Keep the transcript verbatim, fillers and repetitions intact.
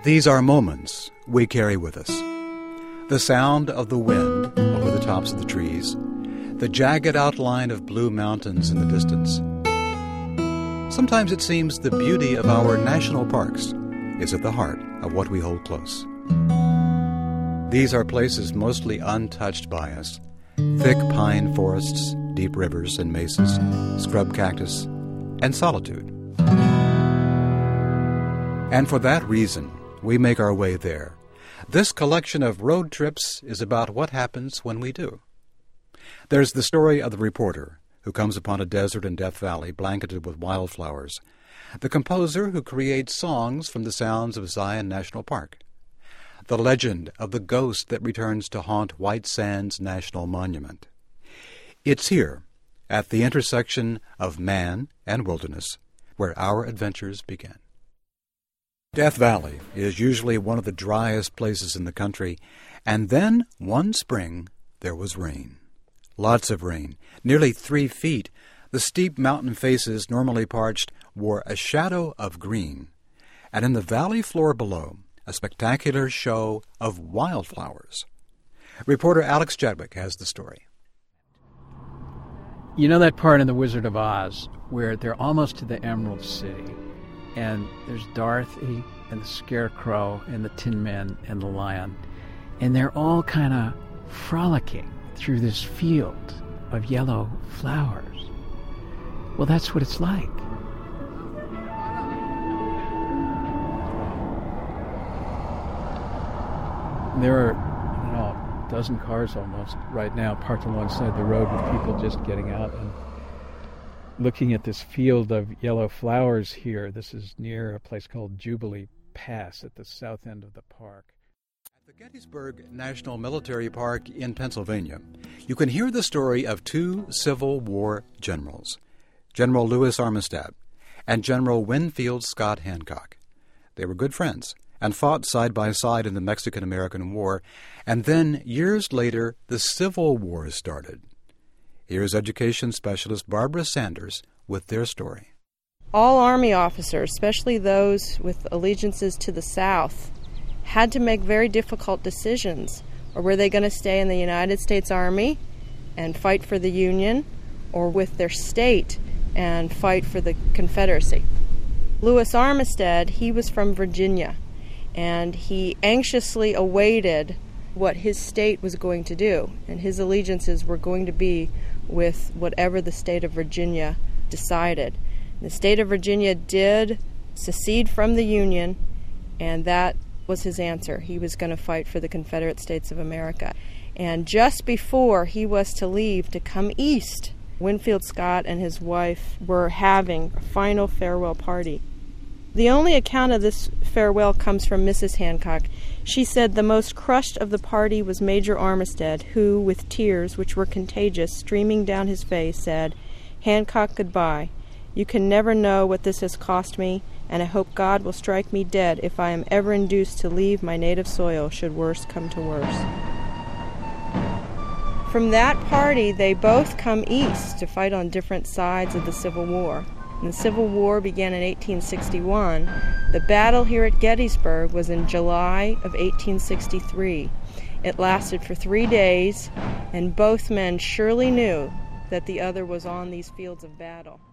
These are moments we carry with us. The sound of the wind over the tops of the trees, the jagged outline of blue mountains in the distance. Sometimes it seems the beauty of our national parks is at the heart of what we hold close. These are places mostly untouched by us. Thick pine forests, deep rivers and mesas, scrub cactus, and solitude. And for that reason, we make our way there. This collection of road trips is about what happens when we do. There's the story of the reporter who comes upon a desert in Death Valley blanketed with wildflowers, the composer who creates songs from the sounds of Zion National Park, the legend of the ghost that returns to haunt White Sands National Monument. It's here, at the intersection of man and wilderness, where our adventures begin. Death Valley is usually one of the driest places in the country, and then one spring there was rain. Lots of rain, nearly three feet. The steep mountain faces, normally parched, wore a shadow of green, and in the valley floor below, a spectacular show of wildflowers. Reporter Alex Chadwick has the story. You know that part in The Wizard of Oz where they're almost to the Emerald City, and there's Dorothy and the Scarecrow and the Tin Man and the Lion, and they're all kind of frolicking through this field of yellow flowers. Well, that's what it's like. There are, I don't know, a dozen cars almost right now parked alongside the road with people just getting out and looking at this field of yellow flowers here. This is near a place called Jubilee Pass at the south end of the park. At the Gettysburg National Military Park in Pennsylvania, you can hear the story of two Civil War generals, General Louis Armistead and General Winfield Scott Hancock. They were good friends and fought side by side in the Mexican-American War, and then, years later, the Civil War started. Here's education specialist Barbara Sanders with their story. All Army officers, especially those with allegiances to the South, had to make very difficult decisions. Or were they going to stay in the United States Army and fight for the Union, or with their state and fight for the Confederacy? Louis Armistead, he was from Virginia, and he anxiously awaited what his state was going to do, and his allegiances were going to be with whatever the state of Virginia decided. The state of Virginia did secede from the Union, and that was his answer. He was going to fight for the Confederate States of America. And just before he was to leave to come east, Winfield Scott and his wife were having a final farewell party. The only account of this farewell comes from Missus Hancock. She said the most crushed of the party was Major Armistead, who, with tears which were contagious streaming down his face, said, "Hancock, goodbye. You can never know what this has cost me, and I hope God will strike me dead if I am ever induced to leave my native soil should worse come to worse." From that party, they both come east to fight on different sides of the Civil War. And the Civil War began in eighteen sixty-one. The battle here at Gettysburg was in July of eighteen sixty-three. It lasted for three days, and both men surely knew that the other was on these fields of battle.